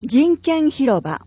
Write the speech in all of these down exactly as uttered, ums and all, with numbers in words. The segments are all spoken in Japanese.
人権広場。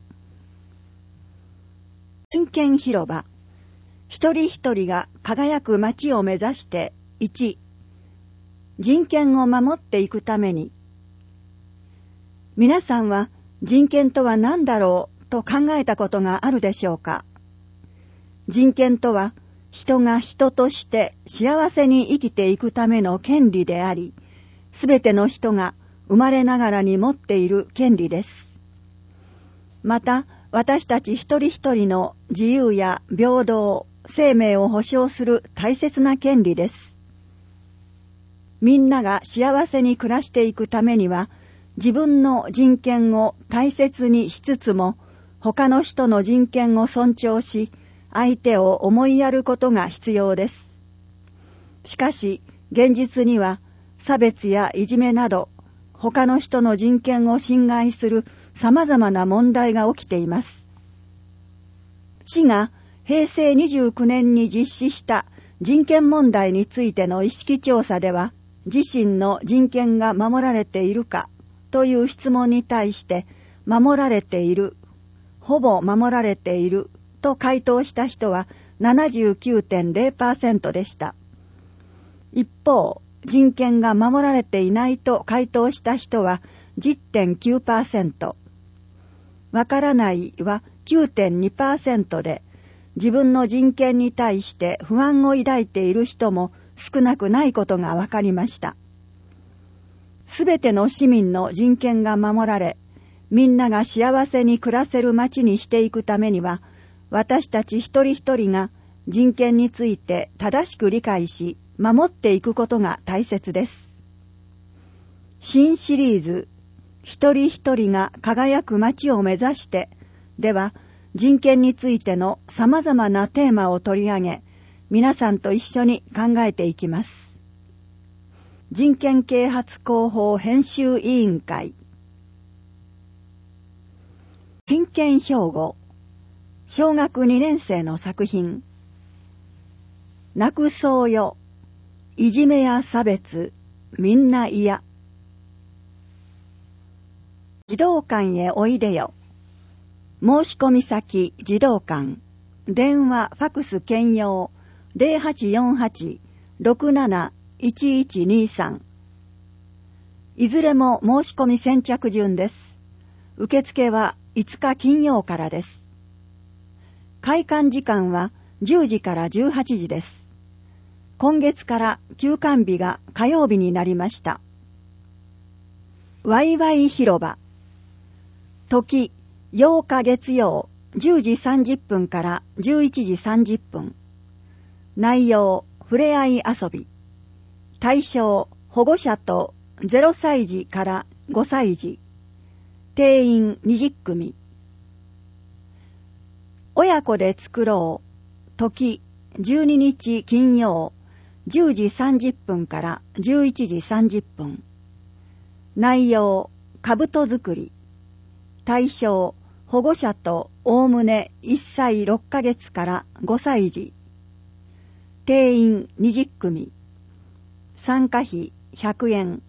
人権広場。一人一人が輝く街を目指して、いち、人権を守っていくために。皆さんは人権とは何だろうと考えたことがあるでしょうか。人権とは人が人として幸せに生きていくための権利であり、すべての人が生まれながらに持っている権利です。また、私たち一人一人の自由や平等、生命を保障する大切な権利です。みんなが幸せに暮らしていくためには、自分の人権を大切にしつつも、他の人の人権を尊重し、相手を思いやることが必要です。しかし、現実には差別やいじめなど、他の人の人権を侵害する様々な問題が起きています。市がへいせいにじゅうきゅうねんに実施した人権問題についての意識調査では、自身の人権が守られているかという質問に対して、守られている、ほぼ守られていると回答した人は ななじゅうきゅうてんゼロパーセント でした。一方、人権が守られていないと回答した人は じゅってんきゅうパーセント。わからないは きゅうてんにパーセント で、自分の人権に対して不安を抱いている人も少なくないことがわかりました。すべての市民の人権が守られ、みんなが幸せに暮らせる街にしていくためには、私たち一人一人が人権について正しく理解し、守っていくことが大切です。新シリーズ、一人一人が輝く街を目指して、では、人権についての様々なテーマを取り上げ、皆さんと一緒に考えていきます。人権啓発広報編集委員会。人権標語。小学にねん生の作品。なくそうよ。いじめや差別、みんな嫌。児童館へおいでよ。申し込み先、児童館。電話、ファクス兼用、ゼロはちよんはち ろくなないちいちにさん。いずれも申し込み先着順です。受付はいつか金曜からです。開館時間はじゅうじからじゅうはちじです。今月から休館日が火曜日になりました。わいわい広場。時、ようか月曜、じゅうじさんじゅっぷんからじゅういちじさんじゅっぷん。内容、ふれあい遊び。対象、保護者とゼロさいじからごさいじ。定員にじゅっくみ。親子で作ろう。時、じゅうににち金曜、じゅうじさんじゅっぷんからじゅういちじさんじゅっぷん。内容、兜作り。対象、保護者とおおむねいっさいろっかげつからごさいじ。定員にじゅっくみ。参加費ひゃくえん。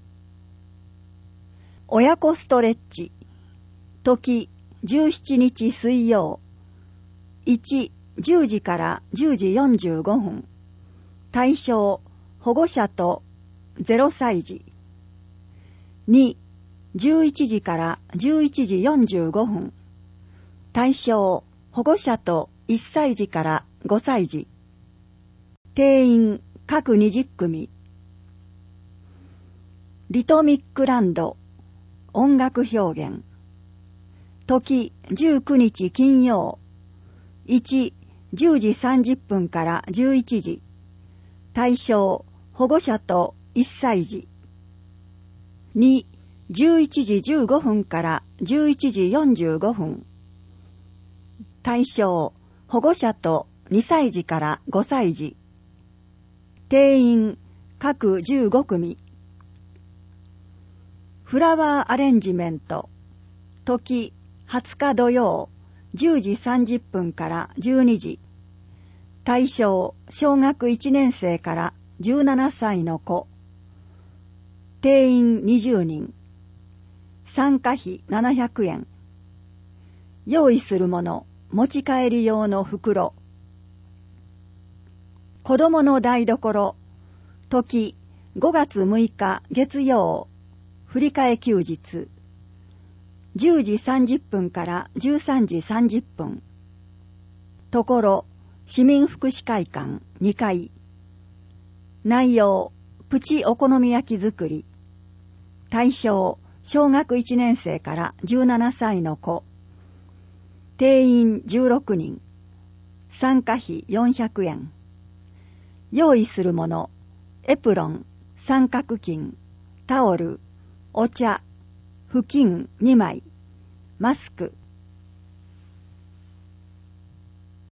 親子ストレッチ。時、じゅうしちにち水曜。いち、じゅうじからじゅうじよんじゅうごふん。対象、保護者とゼロさいじ。に、じゅういちじからじゅういちじよんじゅうごふん。対象、保護者といっさいじからごさいじ。定員、各にじゅっくみ。リトミックランド。音楽表現。時、じゅうくにち金曜。いち、じゅうじさんじゅっぷんからじゅういちじ。対象、保護者といっさいじ。に、じゅういちじじゅうごふんからじゅういちじよんじゅうごふん。対象、保護者とにさいじからごさいじ。定員、各じゅうごくみ。フラワーアレンジメント。時、はつか土曜、じゅうじさんじゅっぷんからじゅうにじ。対象、小学いちねん生からじゅうななさいの子。定員にじゅうにん。 参加費ななひゃくえん。用意するもの、持ち帰り用の袋。子供の台所、時、ごがつむいか月曜、振り替え休日。じゅうじさんじゅっぷんからじゅうさんじさんじゅっぷん。ところ、市民福祉会館にかい。内容、プチお好み焼き作り。対象、小学いちねん生からじゅうななさいの子。定員じゅうろくにん。参加費よんひゃくえん。用意するもの、エプロン、三角巾、タオル、お茶、布巾にまい、マスク、